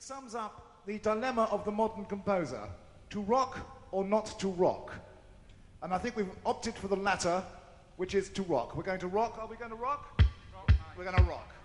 it sums up the dilemma of the modern composer, to rock or not to rock. And I think we've opted for the latter, which is to rock. We're going to rock. Are we going to rock? Rock, we're going to rock.